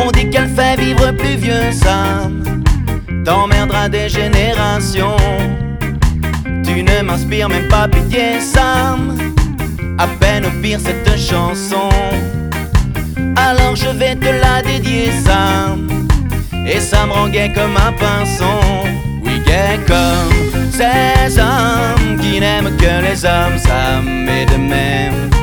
On dit qu'elle fait vivre plus vieux, Sam, t'emmerdera des générations. Tu ne m'inspires même pas pitié, Sam, à peine au pire cette chanson. Alors je vais te la dédier, Sam, et ça me rend gai comme un pinson. Oui, gai comme ces hommes qui n'aiment que les hommes, Sam, et de même